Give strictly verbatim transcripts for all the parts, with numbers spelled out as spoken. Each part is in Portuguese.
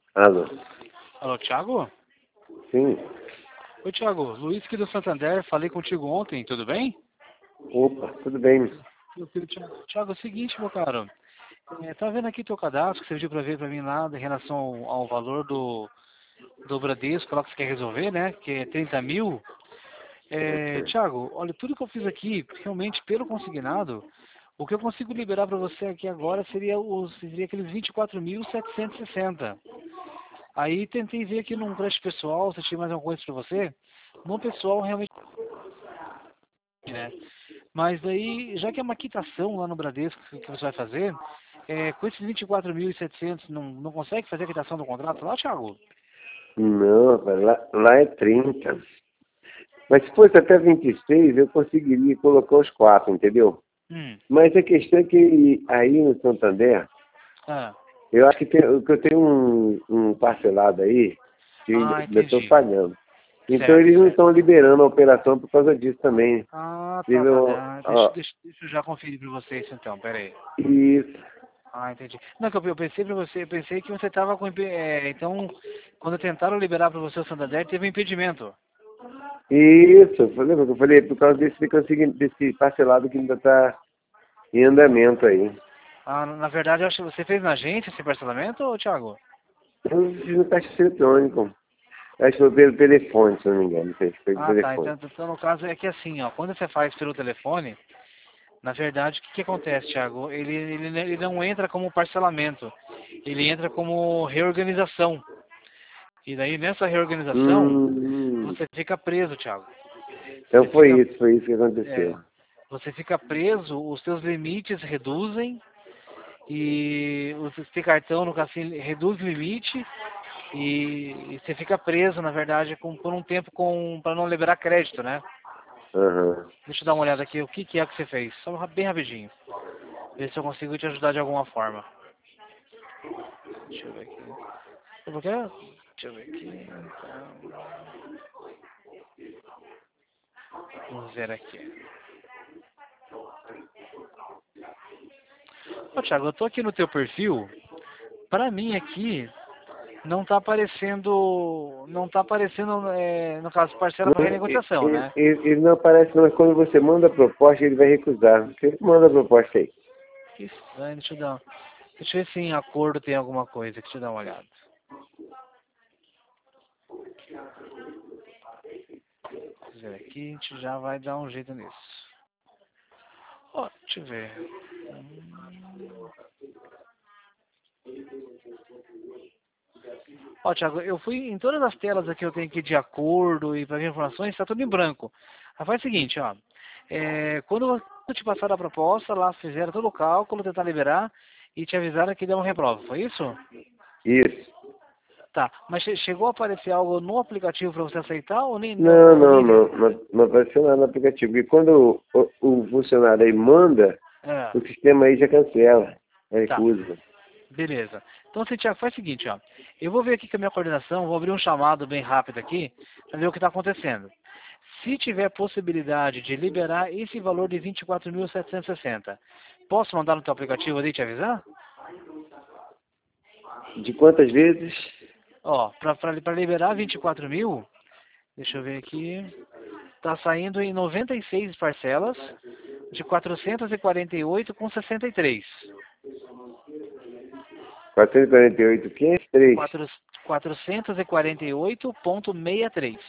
Alô? Alô, Thiago? Sim. Oi, Thiago. Luiz aqui do Santander. Falei contigo ontem, tudo bem? Opa, tudo bem? Meu filho, Thiago, Thiago, é o seguinte, meu caro. É, tá vendo aqui teu cadastro que você pediu pra ver pra mim lá em relação ao, ao valor do, do Bradesco lá que você quer resolver, né? Que é trinta mil. É, Ok. Thiago, olha, tudo que eu fiz aqui, realmente, pelo consignado, o que eu consigo liberar para você aqui agora seria, os, seria aqueles vinte e quatro mil setecentos e sessenta. Aí tentei ver aqui num crédito pessoal, se tinha mais alguma coisa para você. No pessoal, realmente, né? Mas daí, já que é uma quitação lá no Bradesco que que você vai fazer, é, com esses vinte e quatro mil e setecentos, não, não consegue fazer a quitação do contrato lá, Thiago? Não, rapaz, lá, lá é trinta. Mas se fosse até vinte e seis, eu conseguiria colocar os quatro, entendeu? Hum, Mas a questão é que aí no Santander, ah, eu acho que, tem, que eu tenho um, um parcelado aí que eu ah, ainda estou entendi. pagando. Então Certo, eles não certo. estão liberando a operação por causa disso também. Ah, tá, Teve tá. um, Ah, deixa, ó, deixa, deixa eu já conferir para você isso então, pera aí. isso, Ah, entendi. Não, que eu eu pensei para você, eu pensei que você estava com, impe- é, então, quando tentaram liberar para você o Santander, teve um impedimento. isso, eu falei, eu falei, por causa desse, desse parcelado que ainda está em andamento aí. Ah, na verdade, eu acho que você fez na agência esse parcelamento, ô, Thiago? Eu fiz no caixa eletrônico. Acho que foi pelo telefone, se eu não me engano. Não sei se foi pelo Ah, tá. telefone. Então, então, no caso, é que assim, ó, quando você faz pelo telefone, na verdade, o que, que acontece, Thiago? Ele, ele, ele não entra como parcelamento, ele entra como reorganização. E daí, nessa reorganização, Hum, você fica preso, Thiago. Você então foi fica, isso, foi isso que é, aconteceu. você fica preso, os seus limites reduzem e o seu cartão, no caso, assim, reduz o limite e, e você fica preso, na verdade, com, por um tempo com para não liberar crédito, né? Aham. Deixa eu dar uma olhada aqui, o que, que é que você fez? Só ra- bem rapidinho. Ver se eu consigo te ajudar de alguma forma. Deixa eu ver aqui. Por quê? Deixa eu ver aqui. Então, vamos ver aqui. Ô, Thiago, eu tô aqui no teu perfil. Pra mim aqui, não tá aparecendo, não tá aparecendo, é, no caso, parcela para Não, e- renegociação, ele, né? ele- ele não aparece, não, mas quando você manda a proposta, ele vai recusar. Você manda a proposta aí. Que estranho, deixa eu dar, deixa eu ver se em acordo tem alguma coisa, deixa eu dar uma olhada. Vamos ver aqui, a gente já vai dar um jeito nisso. Ó, deixa eu ver. Hum. Ó, Thiago, eu fui em todas as telas aqui, eu tenho aqui de acordo e para ver informações, está tudo em branco. Aí faz o seguinte, ó. É, quando eu te passar a proposta, lá fizeram todo o cálculo, tentar liberar e te avisaram que deu uma reprova, foi isso? Isso. Tá, mas che- chegou a aparecer algo no aplicativo para você aceitar ou nem, Não, ou não, nem... não. Não, não apareceu nada no aplicativo. Porque quando o, o, o funcionário aí manda, É, o sistema aí já cancela. tá, Recusa. beleza. Então, assim, Thiago, faz o seguinte, ó. Eu vou ver aqui com a minha coordenação, vou abrir um chamado bem rápido aqui para ver o que está acontecendo. Se tiver possibilidade de liberar esse valor de vinte e quatro mil setecentos e sessenta, posso mandar no teu aplicativo ali e te avisar? De quantas vezes? Ó, para liberar vinte e quatro mil, deixa eu ver aqui, tá saindo em noventa e seis parcelas de quatrocentos e quarenta e oito com sessenta e três. quatrocentos e quarenta e oito, quinhentos e três. Quatro- quatrocentos e quarenta e oito ponto sessenta e três.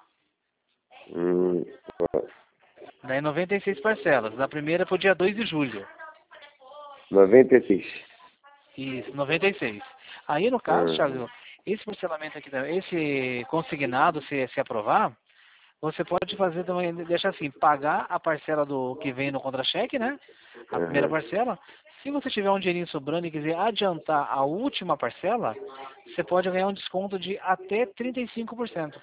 Hum, Daí noventa e seis parcelas. Da primeira para o dia dois de julho. noventa e seis. Isso, noventa e seis. Aí no caso, Uhum. Thiago, esse parcelamento aqui, esse consignado, se, se aprovar, você pode fazer também, deixar assim, pagar a parcela do que vem no contra-cheque, né? A primeira Uhum. parcela. Se você tiver um dinheirinho sobrando e quiser adiantar a última parcela, você pode ganhar um desconto de até trinta e cinco por cento.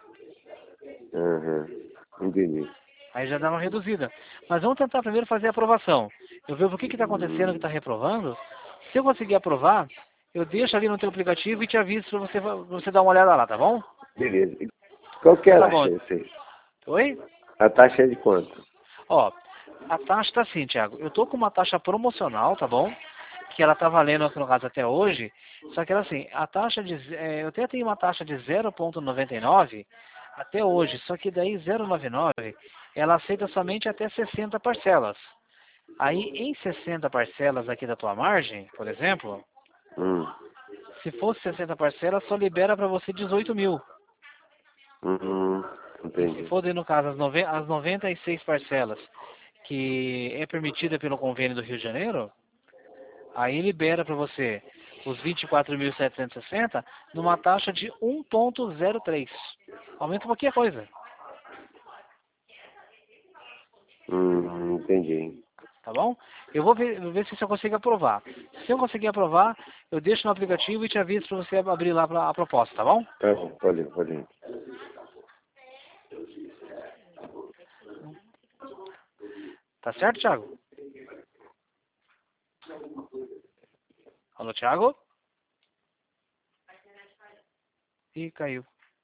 Uhum. Entendi. Aí já dá uma reduzida. Mas vamos tentar primeiro fazer a aprovação. Eu vejo o que está acontecendo, que está reprovando. Se eu conseguir aprovar, eu deixo ali no teu aplicativo e te aviso para você, pra você dar uma olhada lá, tá bom? Beleza. E qual que é Então tá a bom. taxa? Eu sei. Oi? A taxa é de quanto? Ó, a taxa tá assim, Thiago. Eu tô com uma taxa promocional, tá bom? que ela está valendo aqui no caso até hoje, só que ela assim, a taxa de, é, eu até tenho uma taxa de zero vírgula noventa e nove até hoje, só que daí zero vírgula noventa e nove ela aceita somente até sessenta parcelas. Aí em sessenta parcelas aqui da tua margem, por exemplo, Hum. se fosse sessenta parcelas, só libera para você dezoito mil. Uhum. E se Entendi. for, daí, no caso, as, nove, as noventa e seis parcelas, que é permitida pelo convênio do Rio de Janeiro, aí libera para você os vinte e quatro mil setecentos e sessenta numa taxa de um vírgula zero três. Aumenta um pouquinho a coisa, Hum, entendi. tá bom? Eu vou ver, vou ver se eu consigo aprovar. Se eu conseguir aprovar, eu deixo no aplicativo e te aviso para você abrir lá pra, a proposta, tá bom? Tá bom, pode ir, pode ir. Tá certo, Thiago? Alô, Thiago? Ih, caiu.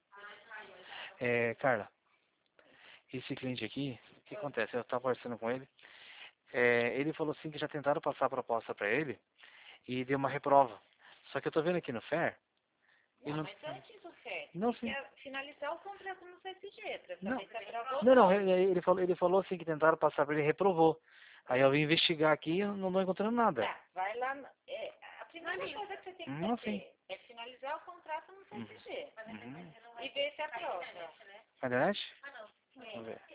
É, Carla, esse cliente aqui, o que acontece? Eu estava conversando com ele. É, ele falou assim que já tentaram passar a proposta para ele e deu uma reprova. Só que eu tô vendo aqui no Fair. e Não, não, mas antes do certo, não, você sim. quer finalizar o contrato no C S G, para Não, saber se aprovou não, ou não, não. ele, ele falou, ele falou assim que tentaram passar para ele e reprovou. Aí eu vim investigar aqui e não estou encontrando nada. Tá, vai lá. no- é, a primeira coisa que você tem que Hum, fazer sim. é finalizar o contrato no C S G Uhum. e ver se aprova. Na internet? Vamos ver.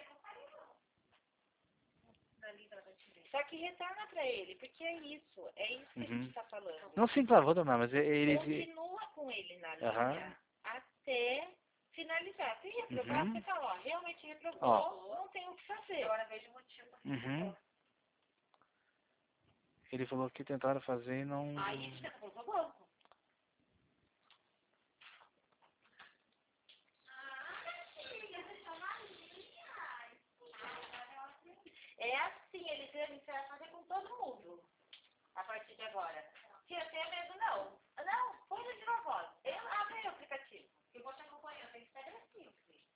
Só que retorna para ele, porque é isso, é isso que a Uhum. gente está falando. Não, sim, claro, vou tomar, mas ele... Continua com ele na linha Aham. até finalizar. Se reprovar, Uhum. você fala, ó, realmente reprovou, Ó. não tem o que fazer. Agora vejo o motivo. Uhum. Ele falou que tentaram fazer e não... Aí você por favor. É assim, eles ele vai fazer com todo mundo. A partir de agora. Se eu tenho medo, não. Não, põe no viva voz. Eu abri o aplicativo. Eu vou te acompanhando, tem que ser agressivo.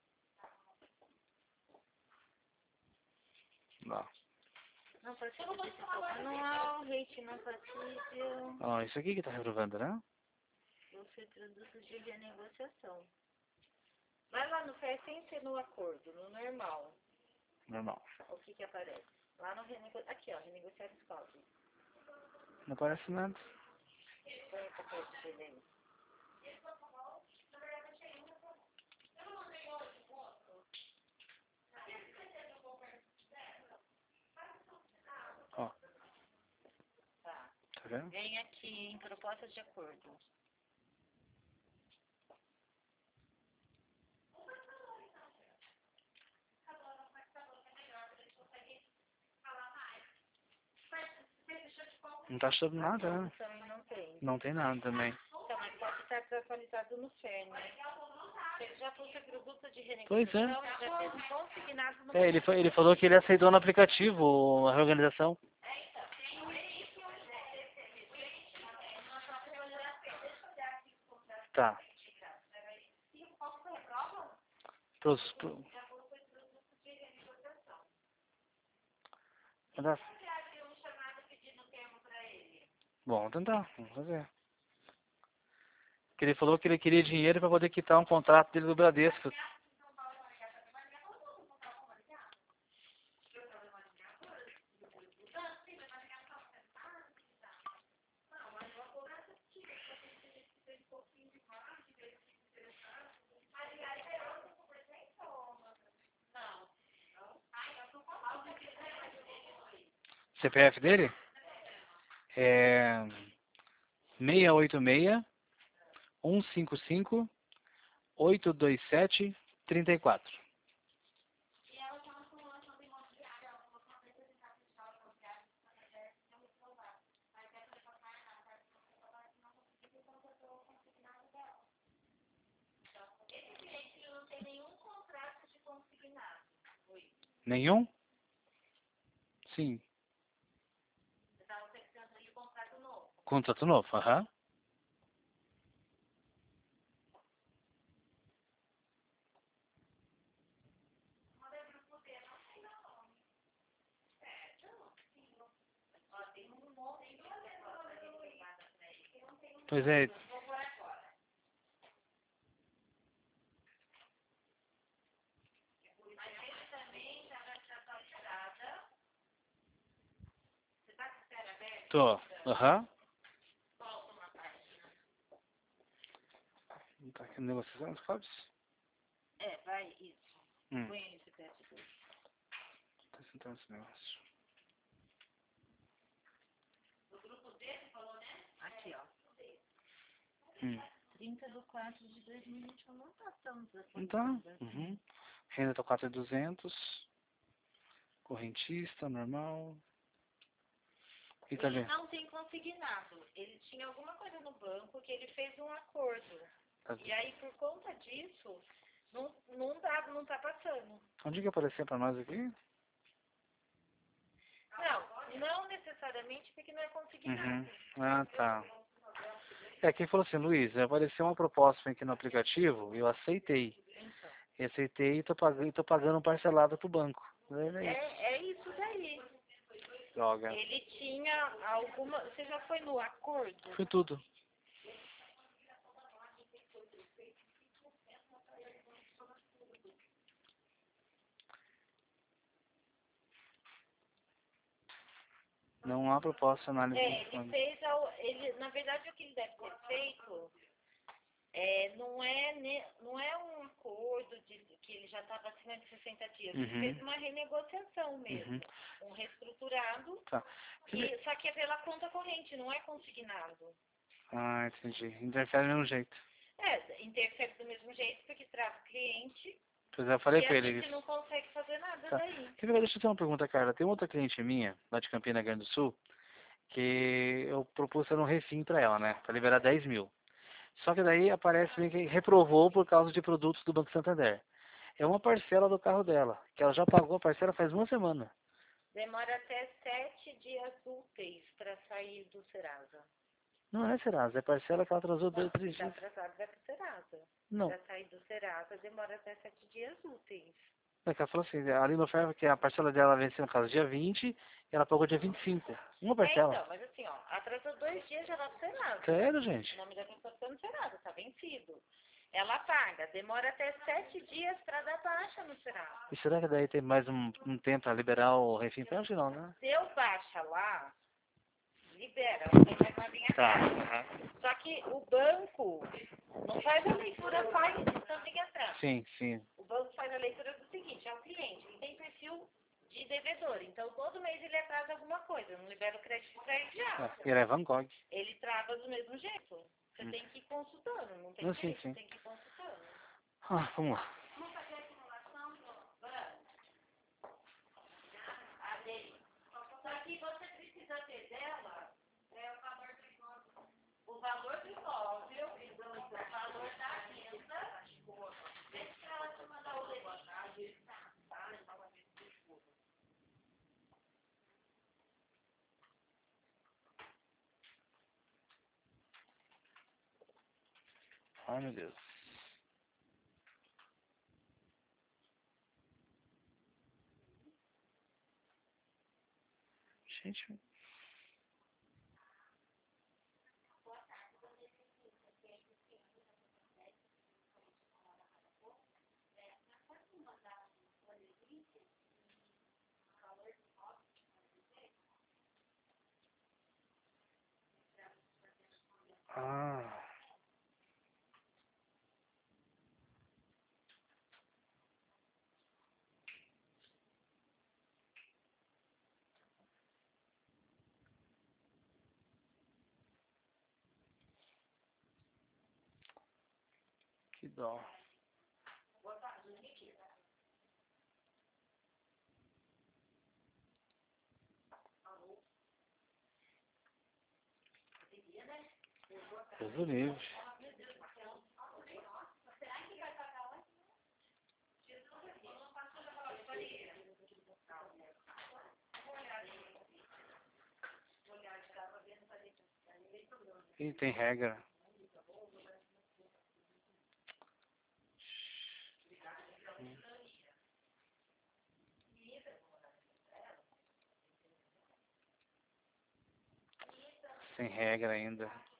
Não. Não participa de desculpa anual, hate não participa. Ó, isso aqui que tá reprovando, né? Você produtos de renegociação. Vai lá no F E R sem ser no acordo, no normal. Normal. O que que aparece? Lá no renegociação. Aqui, ó, renegociar scope. Não parece nada. Põe essa parte dele aí. Ó, Tá. tá vendo? Vem aqui em propostas de acordo. Não tá achando nada, né? Também não tem. Não tem nada também. Então, mas pode estar desatualizado no F E R, né? Ele já fosse produto de Pois é. renegociação, ele já fez consignado no É, ele, fa- ele falou que ele aceitou no aplicativo a reorganização. Tá. Pros, pro... Cadê? Bom, vamos tentar, vamos fazer. Que ele falou que ele queria dinheiro para poder quitar um contrato dele do Bradesco. C P F dele é seis oito seis, um cinco cinco, oito dois sete, três quatro. Nenhum? Sim. Contrato novo, aham. Pois é. Tô. Aham. Tá aqui negociação, Fábio? É, vai, isso. Hum. Põe aí esse teste. Tá sentando esse negócio. Aqui, ó. Hum. trinta de quatro de dois mil e vinte e um, não tá tão desapontado. Então, uhum. Renda tá quatro mil e duzentos. Correntista, normal. E tá Ele bem. não tem consignado. Ele tinha alguma coisa no banco que ele fez um acordo. Tá. E aí, por conta disso, não, não, dá, não tá passando. Onde que apareceu pra nós aqui? Não, não necessariamente porque não é consignado. Uhum. Ah, tá. É, quem falou assim, Luiz, apareceu uma proposta aqui no aplicativo, eu aceitei. Então, Eu aceitei e tô pagando, tô pagando parcelado pro banco. É isso. é, é isso daí. Droga. Ele tinha alguma... Você já foi no acordo? Foi tudo. Não há proposta análise. É, ele fez... Ao, ele, na verdade, o que ele deve ter feito é, não, é, ne- não é um acordo de, que ele já estava assinando de sessenta dias. Ele Uhum. fez uma renegociação mesmo. Uhum. Um reestruturado. Tá. E, só que é pela conta corrente, não é consignado. Ah, entendi. Interfere do mesmo jeito. É, interfere do mesmo jeito porque trava o cliente Pois é, eu falei e pra a ele gente isso. não consegue fazer nada Tá. daí. Quer ver? Deixa eu ter uma pergunta, Carla. Tem outra cliente minha, lá de Campina Grande do Sul, que eu propus ser um refim pra ela, né? Pra liberar dez mil. Só que daí aparece bem que reprovou por causa de produtos do Banco Santander. É uma parcela do carro dela, que ela já pagou a parcela faz uma semana. Demora até sete dias úteis para sair do Serasa. Não é Serasa, é parcela que ela atrasou dois, três Está dias. atrasado, vai para o Serasa. Não. Para sair do Serasa demora até sete dias úteis. É que ela falou assim, ali no ferro que a parcela dela venceu no caso dia vinte, e ela pagou dia vinte e cinco. Uma É, parcela. então, mas assim, ó, atrasou dois dias já vai para o Serasa. Sério, O gente? nome da pessoa está no Serasa, está vencido. Ela paga, demora até sete dias para dar baixa no Serasa. E será que daí tem mais um, um tempo para liberar o refim? Acho que não, né? Deu baixa lá, libera, não tem mais nada em Tá. atraso. Uhum. Só que o banco não faz a leitura só em tanto em atraso. Sim, sim. O banco faz a leitura do seguinte, é o cliente, ele tem perfil de devedor, então todo mês ele atrasa alguma coisa, não libera o crédito para ele já. É, ele é Van Gogh. Ele trava do mesmo jeito. Você Hum. tem que ir consultando, não tem Não, sim, jeito, sim. tem que ir consultando. Ah, vamos lá. Vamos fazer a simulação do banco. A dele. Só que você precisa ter dela é, o valor do imóvel. O valor do imóvel, o valor da renda. Deixa pra ela te mandar o leite. Ai, meu Deus. Gente. Ah. Que dó. Deus o livre. E tem regra. Sem regra ainda.